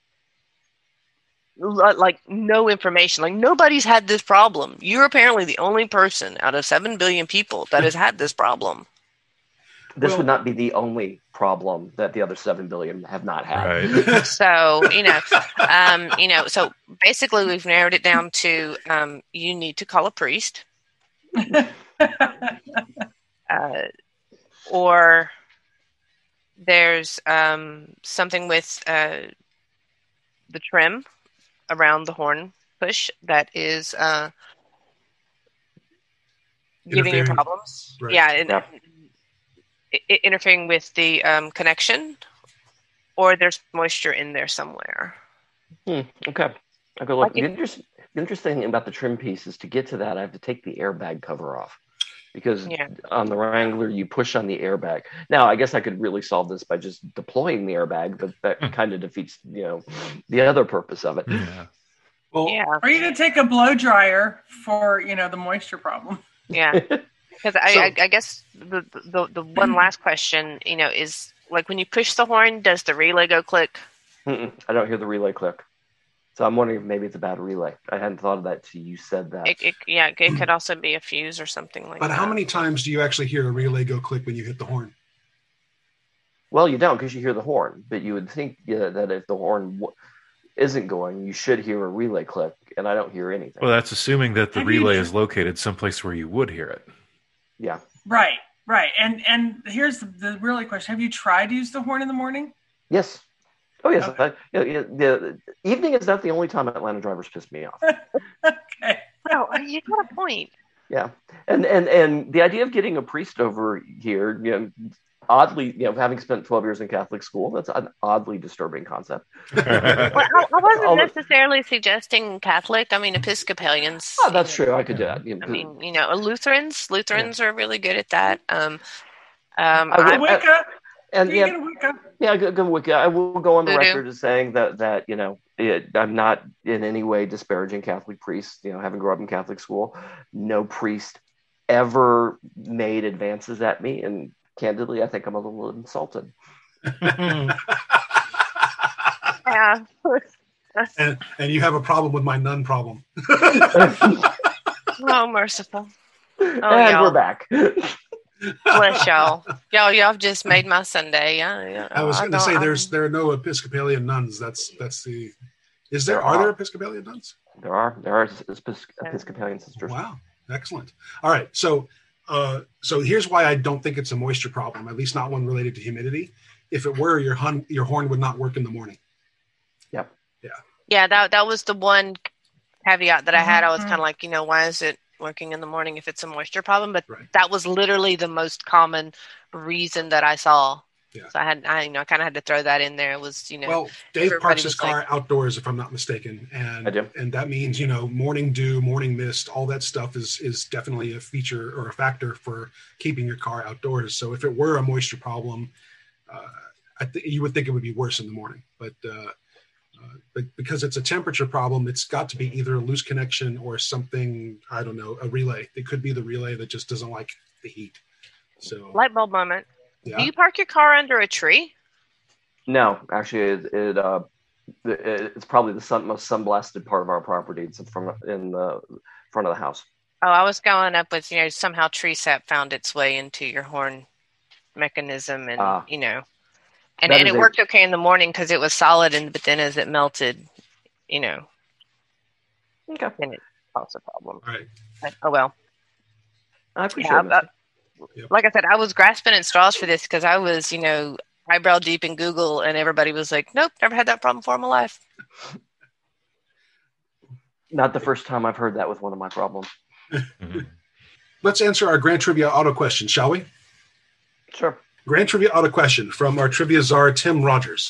like no information. Like nobody's had this problem. You're apparently the only person out of seven billion people that has had this problem. This well, would not be the only problem that the other seven billion have not had. Right. So, you know, um, you know, so basically we've narrowed it down to um, you need to call a priest. uh, or there's um, something with uh, the trim around the horn push that is uh, giving you problems. Right. Yeah, and, Yeah. It, it, interfering with the um, connection, or there's moisture in there somewhere. Hmm, okay. Okay. Look, Like the, it, interest, the interesting thing about the trim piece is to get to that, I have to take the airbag cover off. Because yeah. on the Wrangler, you push on the airbag. Now, I guess I could really solve this by just deploying the airbag, but that Hmm. kind of defeats, you know, the other purpose of it. Yeah. Well, Yeah, Or you could take a blow dryer for, you know, the moisture problem. yeah. Because I, So- I, I guess the, the the one last question, you know, is like when you push the horn, does the relay go click? Mm-mm, I don't hear the relay click. So I'm wondering if maybe it's a bad relay. I hadn't thought of that till you said that. It, it, yeah, it could also be a fuse or something like but that. how many times do you actually hear a relay go click when you hit the horn? Well, you don't because you hear the horn, but you would think yeah, that if the horn w- isn't going, you should hear a relay click, and I don't hear anything. Well, that's assuming that the Have you relay tr- is located someplace where you would hear it. Yeah. Right, right. And and here's the, the really question. Have you tried to use the horn in the morning? Yes. Oh, yes. Okay. I, yeah, yeah, the evening is not the only time Atlanta drivers piss me off. Okay. No, you got a point. Yeah, and and and the idea of getting a priest over here, you know, oddly, you know, having spent twelve years in Catholic school, that's an oddly disturbing concept. Well, I, I wasn't All the- necessarily suggesting Catholic. I mean, Episcopalians. Oh, that's you know, true. I could do that. You know, I mean, you know, Lutherans. Lutherans are really good at that. Um, um, I I, will- Wicca. and Do you yeah, get a Wicca? yeah, go, go Wicca. I will go on the Voodoo. record as saying that that you know it, I'm not in any way disparaging Catholic priests. You know, having grown up in Catholic school, no priest ever made advances at me, and candidly, I think I'm a little insulted. yeah. and and you have a problem with my nun problem. Oh, merciful. Oh, and y'all. we're back. Bless y'all. Y'all, y'all have just made my Sunday. Yeah, yeah. I was I going to don't- say I'm- there's there are no Episcopalian nuns. That's that's the. Is there, There are there are. Episcopalian nuns? There are there are Epis- Episcopalian sisters. Wow, excellent. All right, so uh, so here's why I don't think it's a moisture problem. At least not one related to humidity. If it were, your hun- your horn would not work in the morning. Yep. Yeah, that that was the one caveat that I had. I was Mhm. kind of like, you know, why is it working in the morning if it's a moisture problem? But Right. that was literally the most common reason that I saw. Yeah. So I had, I you know, I kind of had to throw that in there. It was, you know, Well, Dave everybody parks his was like- car outdoors, if I'm not mistaken, and I do. and that means you know morning dew, morning mist, all that stuff is is definitely a feature or a factor for keeping your car outdoors. So if it were a moisture problem, uh, I think you would think it would be worse in the morning, but. Uh, Uh, but because it's a temperature problem, it's got to be either a loose connection or something, I don't know, a relay. It could be the relay that just doesn't like the heat. So, light bulb moment. yeah. Do you park your car under a tree? No, actually, it, it uh, it, it's probably the sun, most sun-blasted part of our property. It's in front of, in the front of the house. Oh, I was going up with, you know, somehow tree sap found its way into your horn mechanism and, Ah. you know, and, That and is it a- worked okay in the morning because it was solid, and but then as it melted, you know, Okay, then it caused a problem. All right. But, oh, well. I appreciate Yeah, it. but- Misty. Yep. Like I said, I was grasping at straws for this because I was, you know, eyebrow deep in Google, and everybody was like, nope, never had that problem before in my life. Not the first time I've heard that with one of my problems. Mhm. Let's answer our Grand Trivia auto question, shall we? Sure. Grand Trivia auto question from our trivia czar, Tim Rogers.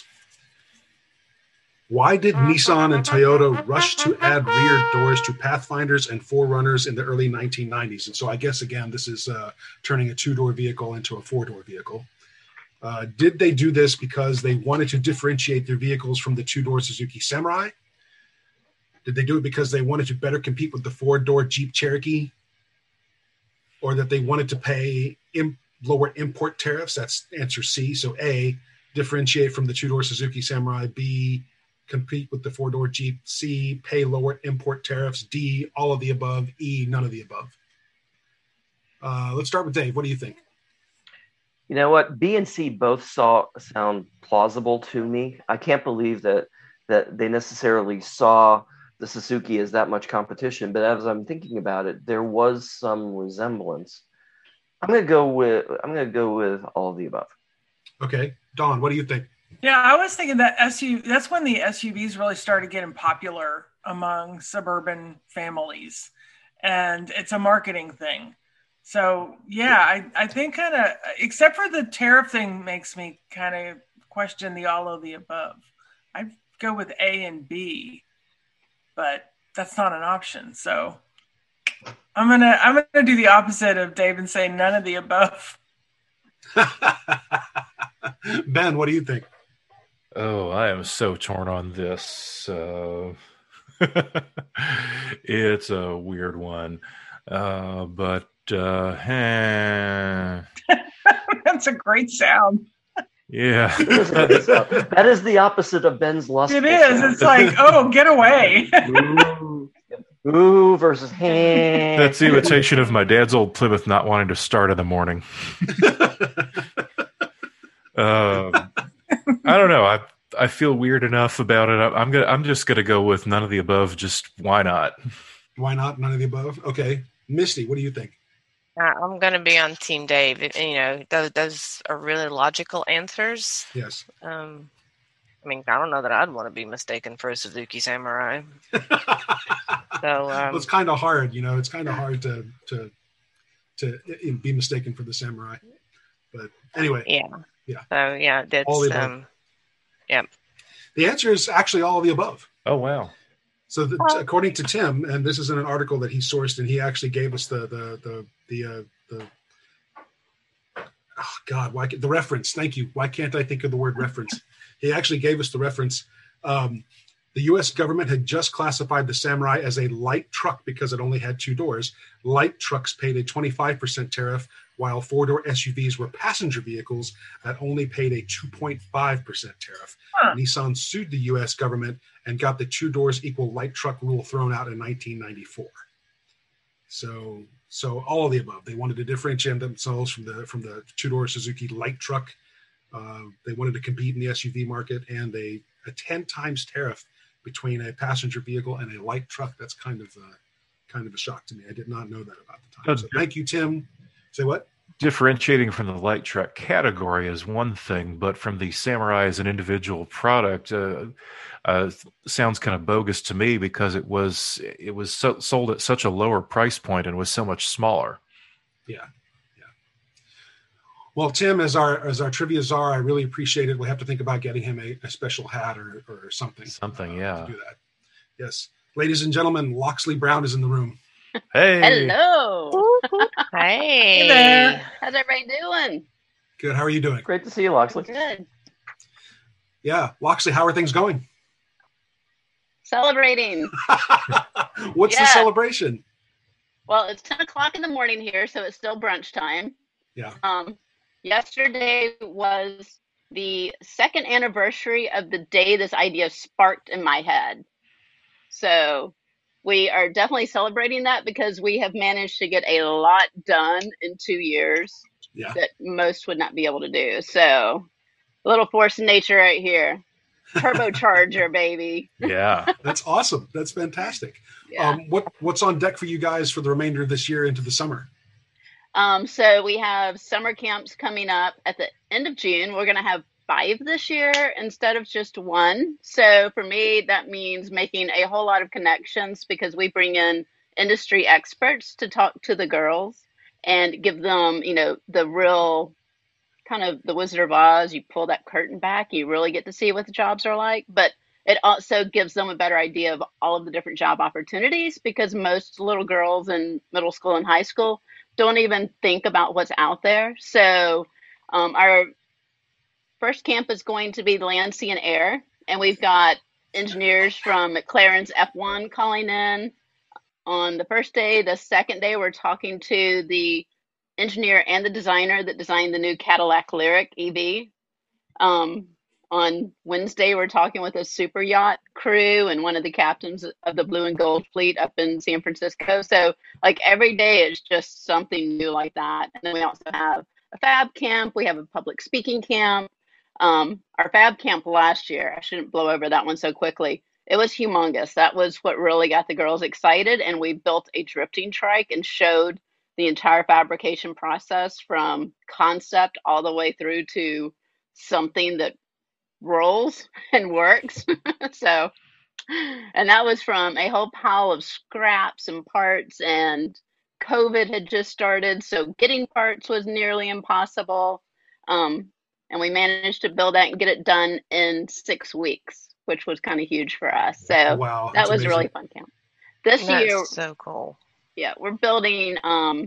Why did Nissan and Toyota rush to add rear doors to Pathfinders and four runners in the early nineteen nineties? And so I guess, again, this is uh, turning a two-door vehicle into a four-door vehicle. Uh, did they do this because they wanted to differentiate their vehicles from the two-door Suzuki Samurai? Did they do it because they wanted to better compete with the four-door Jeep Cherokee? Or that they wanted to pay imp- lower import tariffs? That's answer C. So A, differentiate from the two-door Suzuki Samurai. B, compete with the four-door Jeep. C, pay lower import tariffs. D, all of the above. E, none of the above. Uh, let's start with Dave. What do you think? You know what? B and C both saw sound plausible to me. I can't believe that that they necessarily saw the Suzuki as that much competition. But as I'm thinking about it, there was some resemblance. I'm gonna go with I'm gonna go with all of the above. Okay. Dawn, what do you think? Yeah, I was thinking that S U V, that's when the S U Vs really started getting popular among suburban families. And it's a marketing thing. So, yeah, I, I think kind of, except for the tariff thing makes me kind of question the all of the above. I'd go with A and B, but that's not an option. So I'm going to, I'm going to do the opposite of Dave and say none of the above. Ben, what do you think? Oh, I am so torn on this. Uh, it's a weird one. Uh, but uh, eh, That's a great sound. yeah. That is the opposite of Ben's lust. It is. It's like, oh, get away. ooh, ooh versus hand. That's the imitation of my dad's old Plymouth not wanting to start in the morning. Um, I don't know. I I feel weird enough about it. I'm gonna. I'm just gonna go with none of the above. Just why not? Why not? None of the above? Okay. Misty, what do you think? Uh, I'm going to be on Team Dave. It- You know, those, those are really logical answers. Yes. Um, I mean, I don't know that I'd want to be mistaken for a Suzuki Samurai. So, Well, um, it's kind of hard, you know. It's kind of hard to to to be mistaken for the Samurai. But anyway, yeah. Yeah. So, yeah, that's, All the above. um, the answer is actually all of the above. Oh wow. So, the, according to Tim, and this is in an article that he sourced, and he actually gave us the the the the uh, the oh God, why can't, the reference? Thank you. Why can't I think of the word reference? He actually gave us the reference. Um, the U S government had just classified the Samurai as a light truck because it only had two doors. Light trucks paid a twenty-five percent tariff, while four-door S U Vs were passenger vehicles that only paid a two point five percent tariff. Huh. Nissan sued the U S government and got the two doors equal light truck rule thrown out in nineteen ninety-four. So so all of the above. They wanted to differentiate themselves from the from the two-door Suzuki light truck. Uh, they wanted to compete in the S U V market, and they a ten times tariff between a passenger vehicle and a light truck. That's kind of uh, kind of a shock to me. I did not know that about the time. So thank you, Tim. Say what? Differentiating from the light truck category is one thing, but from the Samurai as an individual product uh, uh, sounds kind of bogus to me, because it was it was so, sold at such a lower price point and was so much smaller. Yeah, yeah. Well, Tim, as our as our trivia czar, I really appreciate it. We have to think about getting him a, a special hat or or something. Something, uh, yeah. To do that. Yes, ladies and gentlemen, Loxley Brown is in the room. Hey. Hello. Hey. Hey there. How's everybody doing? Good. How are you doing? Great to see you, Loxley. Good. Yeah, Loxley, how are things going? Celebrating. What's the Yeah. celebration? Well, it's ten o'clock in the morning here, so it's still brunch time. Yeah. Um, yesterday was the second anniversary of the day this idea sparked in my head. So we are definitely celebrating that, because we have managed to get a lot done in two years Yeah. that most would not be able to do. So a little force of nature right here. Turbocharger, baby. Yeah. That's awesome. That's fantastic. Yeah. Um, what what's on deck for you guys for the remainder of this year into the summer? Um, so we have summer camps coming up at the end of June. We're going to have five this year instead of just one. So for me, that means making a whole lot of connections, because we bring in industry experts to talk to the girls and give them, you know, the real kind of the Wizard of Oz. You pull that curtain back, you really get to see what the jobs are like, but it also gives them a better idea of all of the different job opportunities, because most little girls in middle school and high school don't even think about what's out there. So um, our first camp is going to be land, sea, and air. And we've got engineers from McLaren's F one calling in on the first day. The second day, we're talking to the engineer and the designer that designed the new Cadillac Lyric E V. Um, on Wednesday, we're talking with a super yacht crew and one of the captains of the Blue and Gold Fleet up in San Francisco. So like every day is just something new like that. And then we also have a fab camp. We have a public speaking camp. Um, our fab camp last year, I shouldn't blow over that one so quickly. It was humongous. That was what really got the girls excited. And we built a drifting trike and showed the entire fabrication process from concept all the way through to something that rolls and works. So, and that was from a whole pile of scraps and parts, and COVID had just started. So getting parts was nearly impossible. Um, and we managed to build that and get it done in six weeks, which was kind of huge for us. So Wow, that that's was a really amazing. fun camp. This That's year, so cool. yeah, we're building um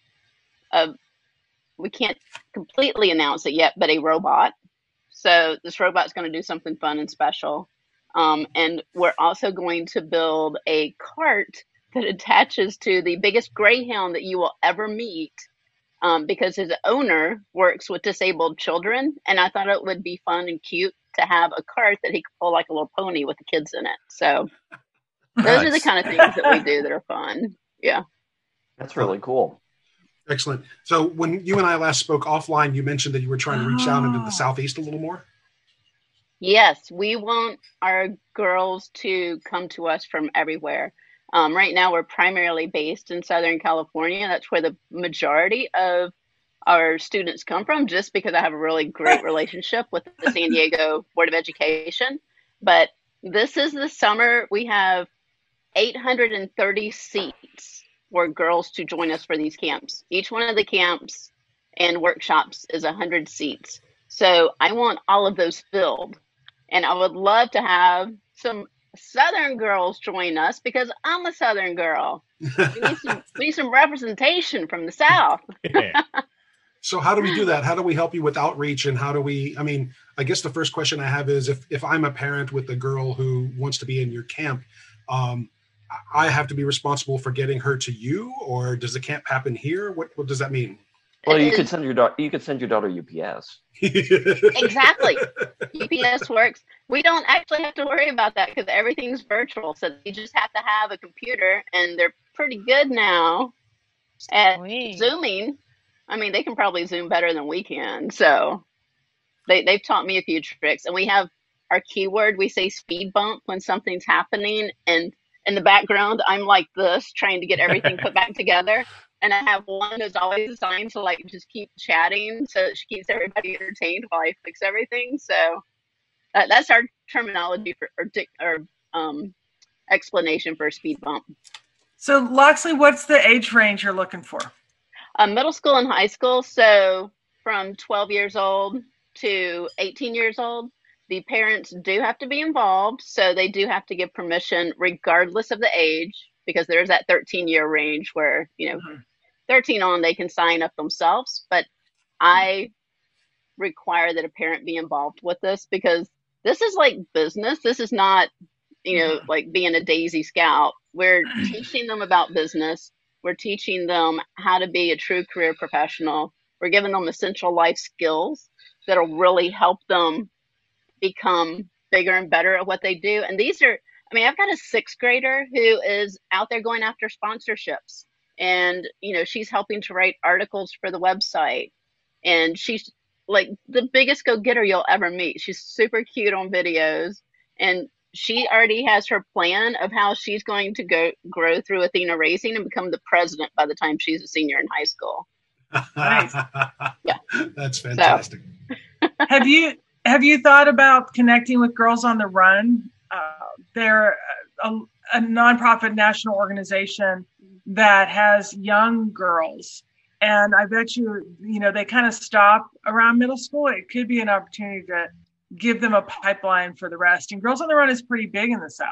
a we can't completely announce it yet, but a robot. So this robot's going to do something fun and special. Um, and we're also going to build a cart that attaches to the biggest greyhound that you will ever meet, um, because his owner works with disabled children. And I thought it would be fun and cute to have a cart that he could pull like a little pony with the kids in it. So those are the Nice. kind of things that we do that are fun. Yeah. That's really cool. Excellent. So when you and I last spoke offline, you mentioned that you were trying to reach out into Oh. the Southeast a little more. Yes, we want our girls to come to us from everywhere. Um, right now, we're primarily based in Southern California. That's where the majority of our students come from, just because I have a really great relationship with the San Diego Board of Education. But this is the summer. We have eight hundred thirty seats for girls to join us for these camps. Each one of the camps and workshops is one hundred seats. So I want all of those filled. And I would love to have some Southern girls join us, because I'm a Southern girl. We need some, we need some representation from the South. Yeah. So how do we do that? How do we help you with outreach? And how do we, I mean, I guess the first question I have is if, if I'm a parent with a girl who wants to be in your camp, um, I have to be responsible for getting her to you, or does the camp happen here? What, what does that mean? Well, It you is- could send your daughter. You could send your daughter U P S. Exactly. U P S works. We don't actually have to worry about that because everything's virtual. So you just have to have a computer, and they're pretty good now at Sweet. zooming. I mean, they can probably zoom better than we can. So they they've taught me a few tricks, and we have our keyword. We say speed bump when something's happening, and in the background, I'm like this, trying to get everything put back together. And I have one who's always assigned to like just keep chatting, so that she keeps everybody entertained while I fix everything. So uh, that's our terminology for or, dic- or um, explanation for a speed bump. So, Loxley, what's the age range you're looking for? Uh, middle school and high school, so from twelve years old to eighteen years old. The parents do have to be involved, so they do have to give permission regardless of the age, because there's that thirteen year range where, you know, Mhm. thirteen on, they can sign up themselves. But I require that a parent be involved with this because this is like business. This is not, you know, Mhm. like being a Daisy Scout. We're teaching them about business. We're teaching them how to be a true career professional. We're giving them essential life skills that'll really help them become bigger and better at what they do. And these are, I mean, I've got a sixth grader who is out there going after sponsorships. And, you know, she's helping to write articles for the website. And she's like the biggest go-getter you'll ever meet. She's super cute on videos. And she already has her plan of how she's going to go grow through Athena Racing and become the president by the time she's a senior in high school. Nice. Yeah. That's fantastic. have you have you thought about connecting with Girls on the Run? Uh, they're a, a nonprofit national organization that has young girls, and I bet you, you know, they kind of stop around middle school. It could be an opportunity to give them a pipeline for the rest. And Girls on the Run is pretty big in the South.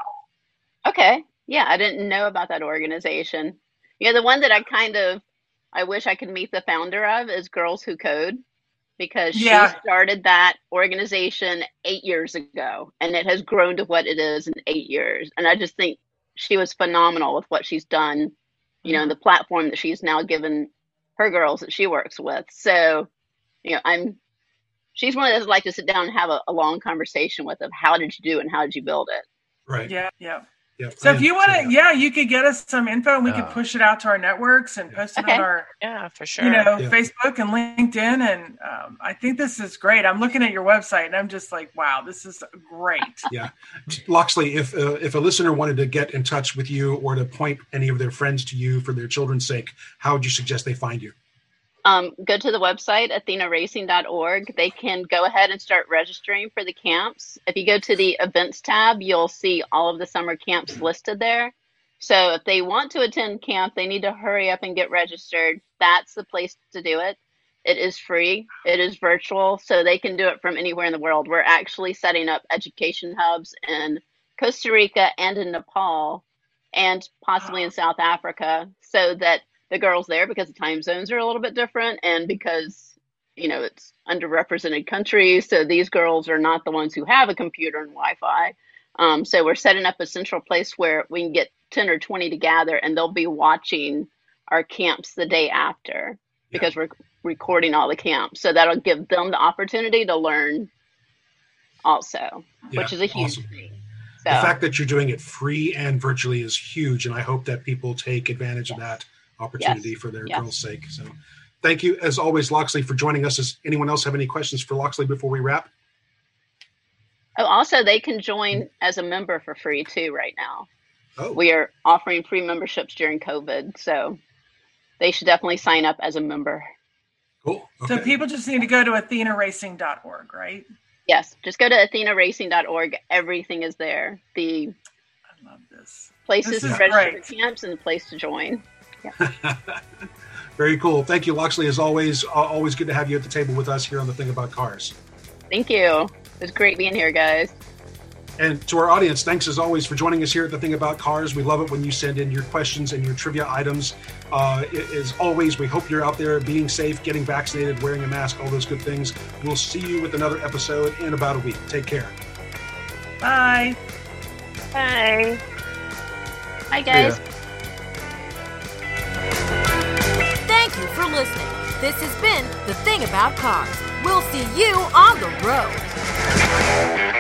Okay. Yeah, I didn't know about that organization. Yeah, the one that I kind of, I wish I could meet the founder of is Girls Who Code, because Yeah. she started that organization eight years ago, and it has grown to what it is in eight years. And I just think she was phenomenal with what she's done, you know, and the platform that she's now given her girls that she works with. So, you know, I'm, she's one of those I like to sit down and have a, a long conversation with of how did you do it and how did you build it? Right. Yeah, yeah. Yep. So if you want So, to, yeah, you could get us some info and we Yeah. could push it out to our networks and post it Okay. on our, Yeah, for sure. you know, Yeah. Facebook and LinkedIn. And um, I think this is great. I'm looking at your website and I'm just like, wow, this is great. Loxley, if uh, if a listener wanted to get in touch with you or to point any of their friends to you for their children's sake, how would you suggest they find you? Um, go to the website, athena racing dot org. They can go ahead and start registering for the camps. If you go to the events tab, you'll see all of the summer camps listed there. So if they want to attend camp, they need to hurry up and get registered. That's the place to do it. It is free. It is virtual, so they can do it from anywhere in the world. We're actually setting up education hubs in Costa Rica and in Nepal and possibly in South Africa, so that the girls there, because the time zones are a little bit different and because, you know, it's underrepresented countries. So these girls are not the ones who have a computer and Wi-Fi. Um, so we're setting up a central place where we can get ten or twenty to gather and they'll be watching our camps the day after because we're recording all the camps. So that'll give them the opportunity to learn also, Yeah, which is a huge awesome. thing. The So fact that you're doing it free and virtually is huge, and I hope that people take advantage of that opportunity for their Yes. girls' sake. So thank you, as always, Loxley, for joining us. Does anyone else have any questions for Loxley before we wrap? oh, also they can join as a member for free too right now. Oh, We are offering free memberships during COVID, so they should definitely sign up as a member. cool. So Okay. people just need to go to athena racing dot org, right? Yes, just go to athena racing dot org. Everything is there. The I love this. places This to is register great. for camps and the place to join. Very cool. Thank you, Loxley. As always, uh, always good to have you at the table with us here on The Thing About Cars. Thank you. It was great being here, guys. And to our audience, thanks as always for joining us here at The Thing About Cars. We love it when you send in your questions and your trivia items. Uh, as always, we hope you're out there being safe, getting vaccinated, wearing a mask, all those good things. We'll see you with another episode in about a week. Take care. Bye. Bye. Hi, guys. Yeah. Thank you for listening. This has been The Thing About Cars. We'll see you on the road.